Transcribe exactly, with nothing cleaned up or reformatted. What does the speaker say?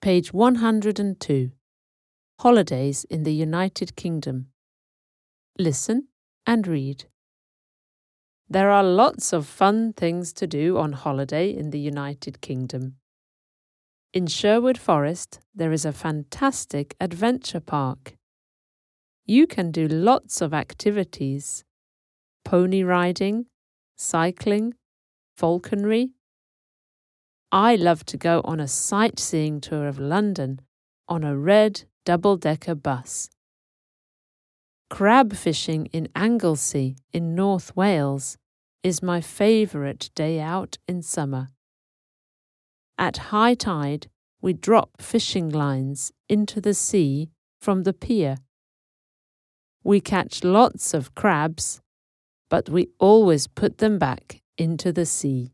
Page one hundred two. Holidays in the United Kingdom. Listen and read. There are lots of fun things to do on holiday in the United Kingdom. In Sherwood Forest, there is a fantastic adventure park. You can do lots of activities: pony riding, cycling, falconry. I love to go on a sightseeing tour of London on a red double-decker bus. Crab fishing in Anglesey in North Wales is my favourite day out in summer. At high tide, we drop fishing lines into the sea from the pier. We catch lots of crabs, but we always put them back into the sea.